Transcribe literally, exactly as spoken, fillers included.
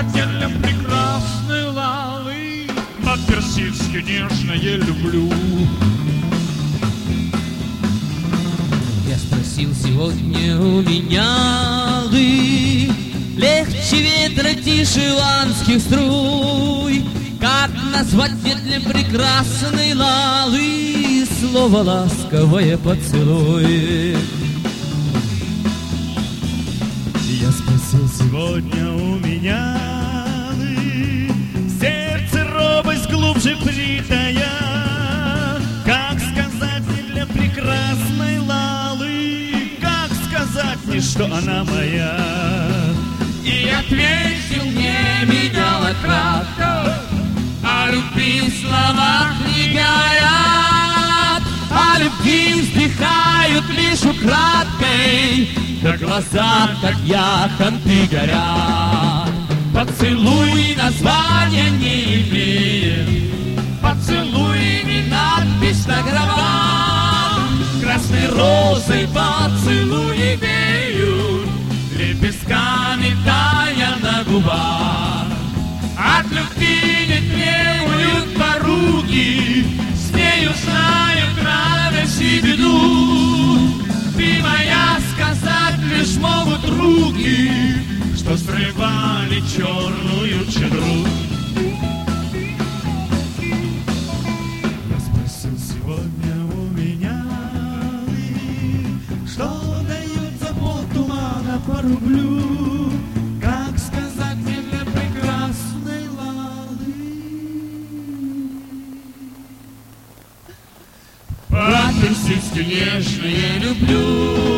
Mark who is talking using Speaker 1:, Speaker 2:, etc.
Speaker 1: свадьбе для прекрасной Лалы по-персидски нежное люблю.
Speaker 2: Я спросил сегодня у меня лы, легче ветра, тише иландских струй, как назвать для прекрасной Лалы слово ласковое поцелуй.
Speaker 1: Я спросил сегодня у меня лы, сердце робость глубже притая, как сказать мне для прекрасной Лалы, как сказать мне, что она моя.
Speaker 2: И ответил мне, меняла кратко, о любви в словах не говорят, о любви вздыхают лишь украдкой, да глаза, как яхонты, горят. Поцелуй названия не имеет, поцелуй не надпись на гробах, красной розой поцелуи веют, лепестками тая на губах. От любви не требуют поруки, с нею знают радость и беду. Ты моя, сказать лишь могут руки, что срывали черную чедру.
Speaker 1: Я спросил сегодня у меня, что дают за полтумана по рублю, как сказать мне для прекрасной Лалы.
Speaker 2: По-персидски нежное люблю.